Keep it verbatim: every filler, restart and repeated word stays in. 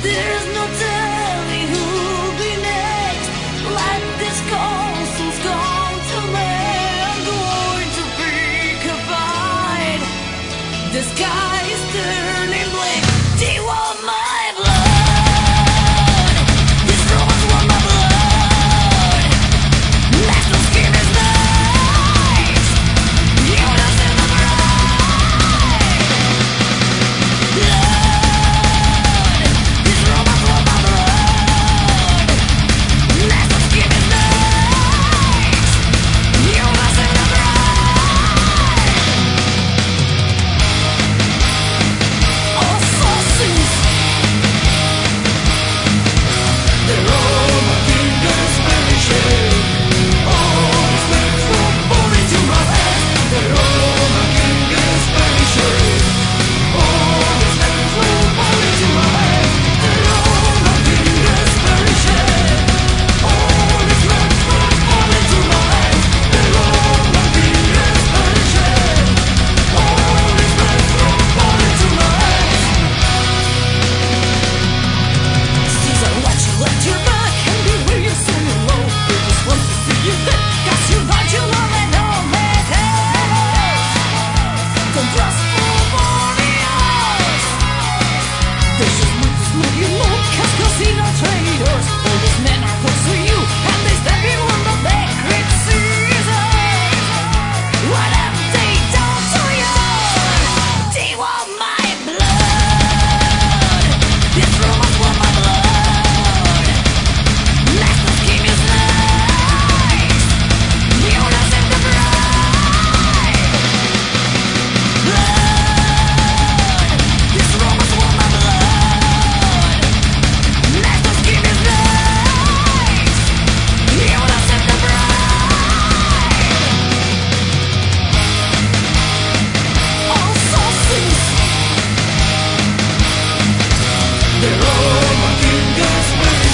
There's no telling who'll be next. Let this castle's gone to land, going to be confined. The sky is turning black. Do you want my blood? These robots want my blood. National scheme is nice. You don't see the right. Blood. These robots want my blood. National scheme is nice. You don't see the right. Assassins. The Roman king is vanishing. All is left from falling to my hands. The Roman king is vanishing. All is left from falling to my hands. The Roman king is vanishing. All is left from falling to my hands. The Roman king is vanishing. All is left from falling to my hands. Caesar, watch you let your back and be where you're so low. They just want to see you dead, 'cause you got your love and no matters. Don't trust nobody else. They just want to slow you low, 'cause casino traders. All these men are close to you, and they stab you on the back with scissors. What have they done to you? They want my blood. These robots want my blood. National scheme is nice. You don't see the right. Blood. These robots want my blood. National scheme is nice. You don't see the right. Assassins. The Roman king is vanishing.